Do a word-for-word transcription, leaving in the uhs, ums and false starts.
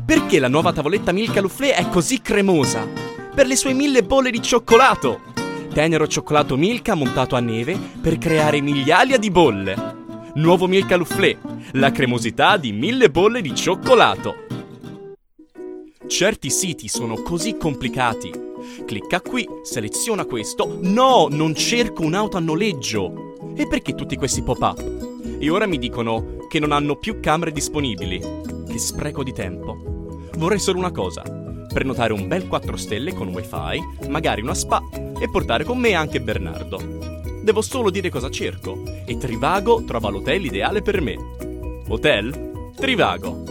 Perché la nuova tavoletta Milka Soufflé è così cremosa? Per le sue mille bolle di cioccolato! Tenero cioccolato Milka montato a neve per creare migliaia di bolle. Nuovo Milka Soufflé, la cremosità di mille bolle di cioccolato. Certi siti sono così complicati. Clicca qui, seleziona questo. No, non cerco un'auto a noleggio. E perché tutti questi pop-up? E ora mi dicono che non hanno più camere disponibili. Che spreco di tempo. Vorrei solo una cosa: prenotare un bel quattro stelle con wifi, magari una spa, e portare con me anche Bernardo. Devo solo dire cosa cerco e Trivago trova l'hotel ideale per me. Hotel Trivago.